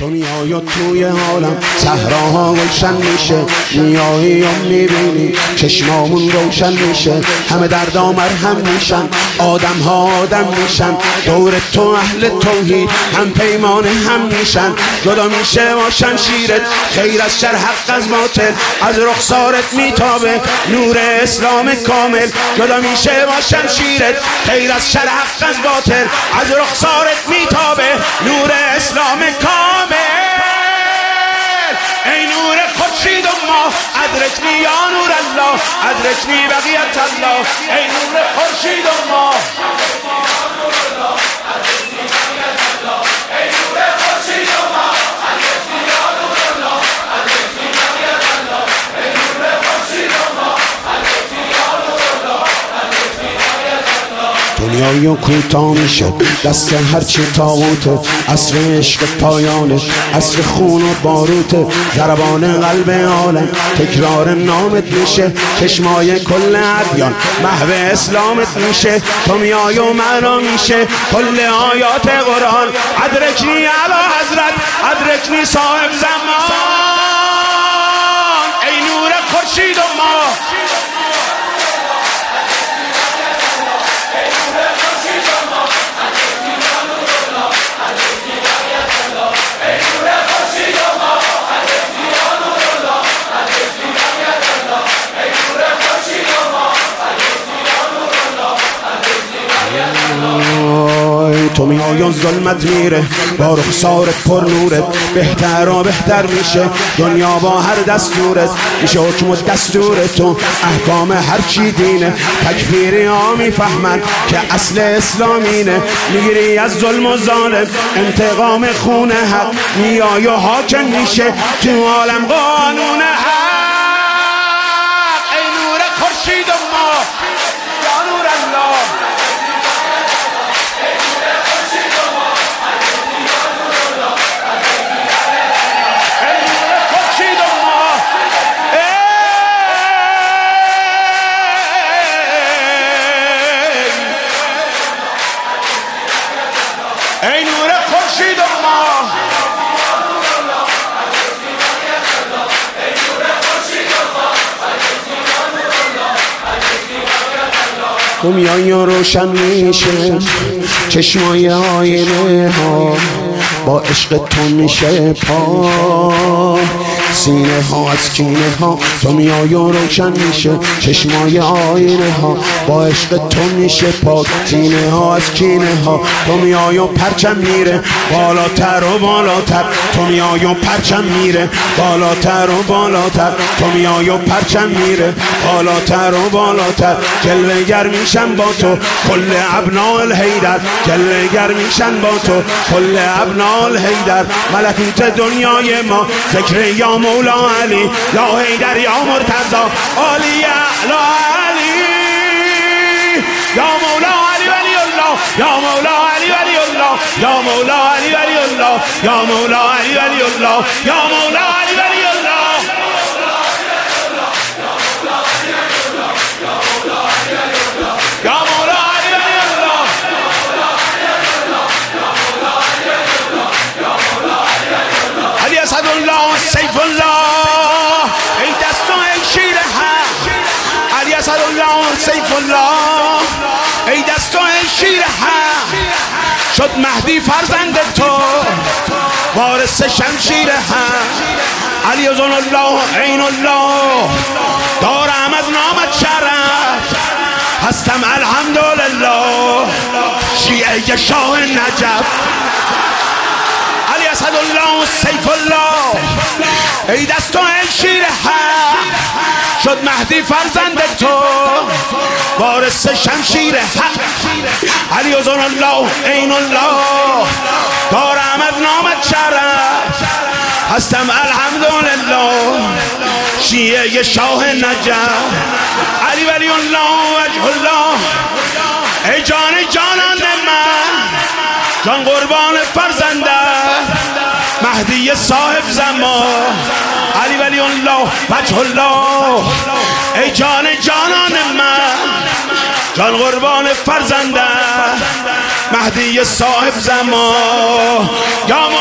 تو میای و توی حالم صحراها گلشن میشه، میایی و میبینی چشمامون روشن میشه، همه دردا مرهم میشن، آدم ها آدم میشن، دور تو اهل توحید هم پیمان هم میشن، جدا میشه با شمشیرت خیر از شر حق از باطل، از رخسارت میتابه نور اسلام کامل، جدا میشه با شمشیرت خیر از شر حق از باطل، از رخسارت میتابه نور اسلام کامل. ای نور خورشید و ماه ادرکنی یا نور الله، ادرکنی بقیت الله. ای نور خورشید و ماه دنیای و کوتاه میشه دست هرچی تاغوته، عصر عشق پایانه، عصر خون و باروته، ضربان قلب عالم تکرار نامت میشه، چشمای کل ادیان محو اسلامت میشه، تو میای و معنا میشه کل آیات قرآن، ادرکنی اعلی حضرت، ادرکنی صاحب زمان. ای نور خورشید و ماه تو میای و ظلمت میره با رخسارت پر نورت، بهتر و بهتر میشه دنیا با هر دستورت، میشه حکم و دستور تو احکام هر چی دینه، تکفیری ها میفهمن که اصل اسلامینه، میگیری از ظلم و ظالم انتقام خون حق، میای و حاکم میشه تو عالم قانون حق. ای نور خورشید و ماه یا نور الله، ای نور خورشید و ماه تو میای و روشن میشه چشمای آینه ها، با عشق تو میشه پا سینه ها از کینه ها، تو میای و روشن میشه چشمای آینه ها، با عشق تو میشه پاک سینه ها از کینه ها، تو میای و پرچم میره بالاتر و بالاتر، تو میای و پرچم میره بالاتر و بالاتر، تو میای و پرچم میره بالاتر و بالاتر، جلوه گر میشن با تو کل ابناء الحیدر، جلوه گر میشن با تو کل ابناء الحیدر، ملکوت دنیای ما ذکر یا مولا علی، یا حیدر یا مرتضی علی اعلی علی، یا مولا علی ولی الله، یا مولا علی ولی الله، یا مولا علی ولی الله، یا مولا علی ولی الله، یا مولا علی ولی الله. علی اسد الله سیف الله، ای دست و ای شیر حق، علی اسد الله سیف الله، ای دست و ای شیر حق، شد مهدی فرزند تو وارث شمشیر حق، علی ازن الله عین الله، دارم از نامت شرف، هستم الحمدلله شیعه شاه نجف، علی اسد الله سیف الله، ای دست و ای شیر حق، شد مهدی فرزند تو وارث شمشیر حق، علی ازن الله عین الله، دارم از نامت شرف، هستم الحمدلله شیعه شاه نجف، علی ولی الله وجه الله، ای جان جانان من، جان قربان فرزنده مهدی صاحب زمان، علی ولی الله وجه الله، ای جان جانان من، جان قربان فرزنده مهدی صاحب زمان، یا